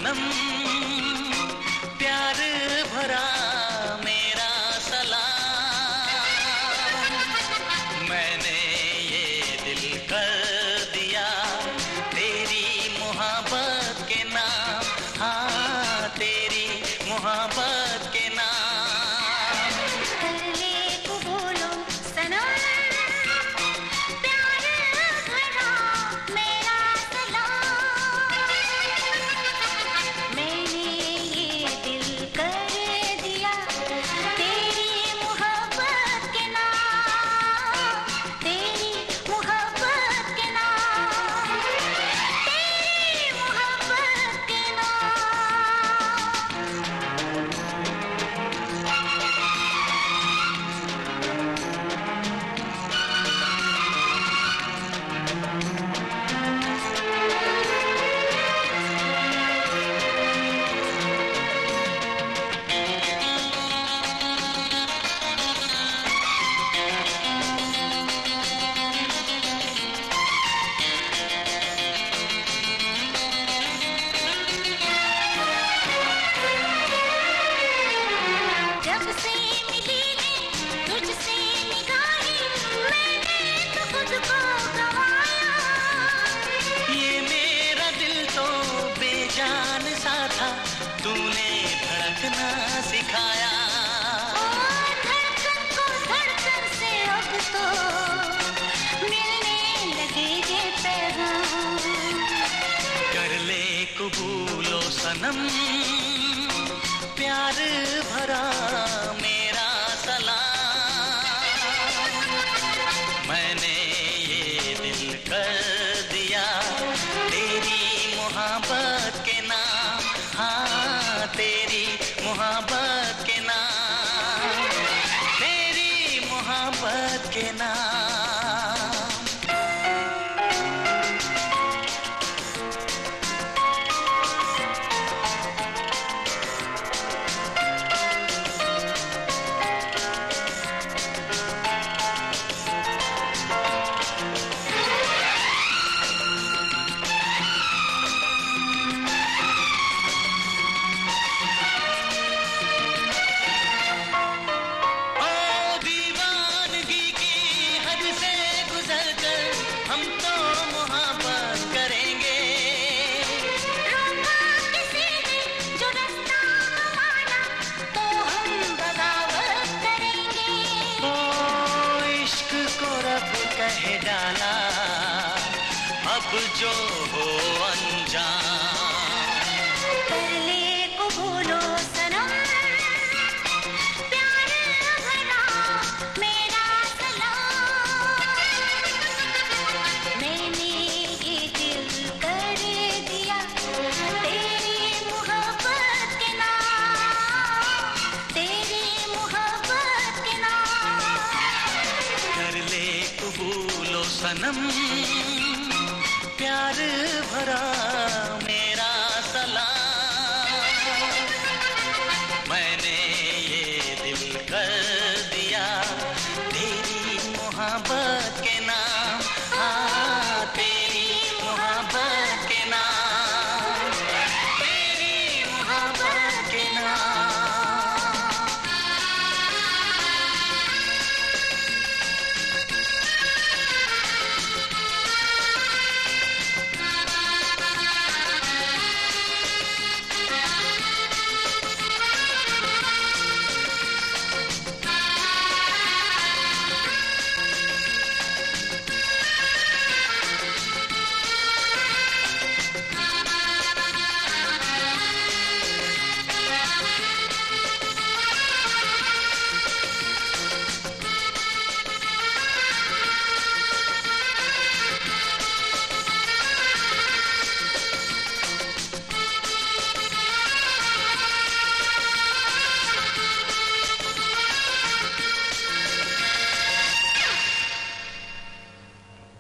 सनम, प्यार भरा मेरा सलाम। मैंने ये दिल कर दिया तेरी मोहब्बत के नाम, हाँ तेरी मोहब्बत के नाम। कर ले कबूलो सनम, प्यार भरा मेरा सलाम। मैंने ये दिल कर दिया तेरी मोहब्बत के नाम, तेरी मोहब्बत के नाम, तेरी मोहब्बत के नाम। जब से मिली है तुझसे निगाहें, मैंने तो खुद को गवाया। ये मेरा दिल तो बेजान सा था, तूने धड़कना सिखाया। ओ धड़कन को धड़कन से अब तो मिलने लगे ये पैगाम। कर ले कबूलो सनम, प्यार भरा मेरा सलाम। मैंने ये दिल कर दिया तेरी मोहब्बत के नाम, हाँ तेरी मोहब्बत के नाम, तेरी मोहब्बत के नाम। ओ दीवानगी की हद से गुजर कर हम तो मोहब्बत करेंगे। रोका किसी ने जो रास्ता माना, तो हम बगावत करेंगे। ओ इश्क को रब कह डाला, अब जो हो अनजान। कर ले कबूलो सनम, प्यार भरा मेरा सलाम। मैंने ये दिल कर दिया तेरी मोहब्बत के नाम, तेरी मोहब्बत के नाम। कर ले कबूलो सनम, प्यार भरा